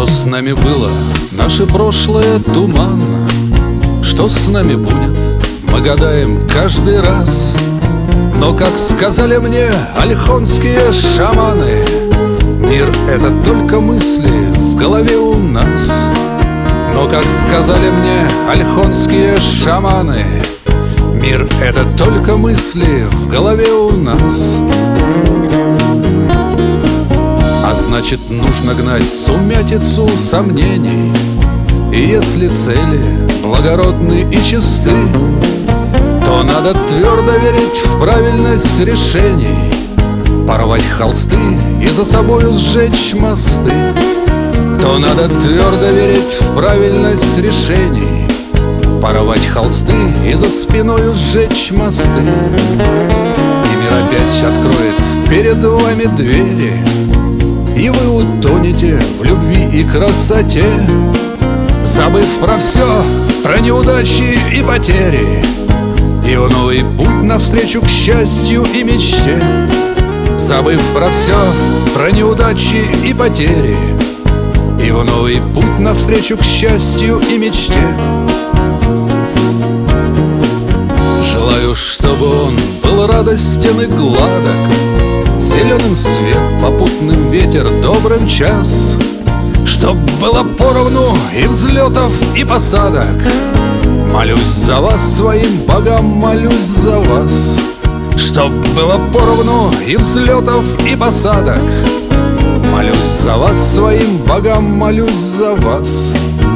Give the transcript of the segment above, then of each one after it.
Что с нами было, наше прошлое туманно. Что с нами будет, мы гадаем каждый раз. Но, как сказали мне ольхонские шаманы, мир — это только мысли в голове у нас. Но, как сказали мне ольхонские шаманы, мир — это только мысли в голове у нас. А значит, нужно гнать сумятицу сомнений. И если цели благородны и чисты, то надо твердо верить в правильность решений, порвать холсты и за собою сжечь мосты. То надо твердо верить в правильность решений, порвать холсты и за спиною сжечь мосты. И мир опять откроет перед вами двери, и вы утонете в любви и красоте, забыв про все, про неудачи и потери, и в новый путь навстречу к счастью и мечте. Забыв про все, про неудачи и потери, и в новый путь навстречу к счастью и мечте. Желаю, чтобы он был радостен и гладок, зеленым свет, попутным ветер, добрым час. Чтоб было поровну и взлетов, и посадок. Молюсь за вас своим богам, молюсь за вас. Чтоб было поровну и взлетов, и посадок. Молюсь за вас своим богам, молюсь за вас.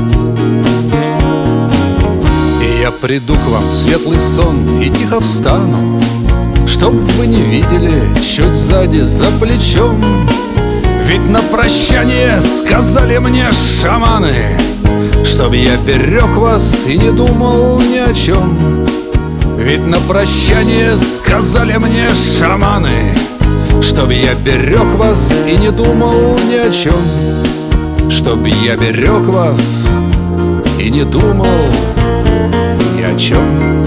И я приду к вам в светлый сон и тихо встану, чтоб вы не видели чуть сзади за плечом. Ведь на прощание сказали мне шаманы, чтоб я берег вас и не думал ни о чем. Ведь на прощание сказали мне шаманы, чтоб я берег вас и не думал ни о чем. Чтоб я берег вас и не думал ни о чем.